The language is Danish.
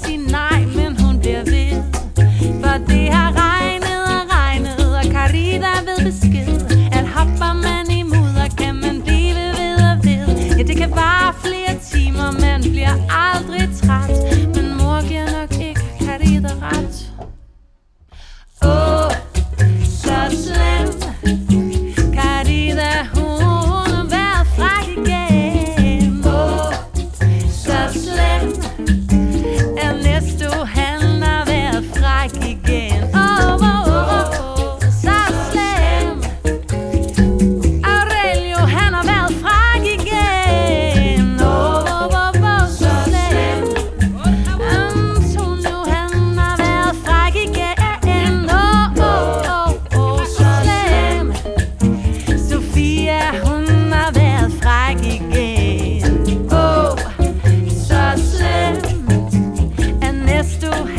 sige nej, men hun bliver ved. For det har regnet, og Carita ved besked, at hopper man i mudder, kan man blive ved og ved. Ja, det kan vare flere timer, man bliver aldrig træt, men mor giver nok ikke Carita ret. Åh, så slemt. Carita, hun har været fræk igen. Åh, så slemt. Ernesto, han har været fræk igen. Så slemt. Aurelio, han har været fræk igen. Så slemt. Antonio, han har været fræk igen. Så slemt. Sofia, hun har været fræk igen. Så slemt. Ernesto,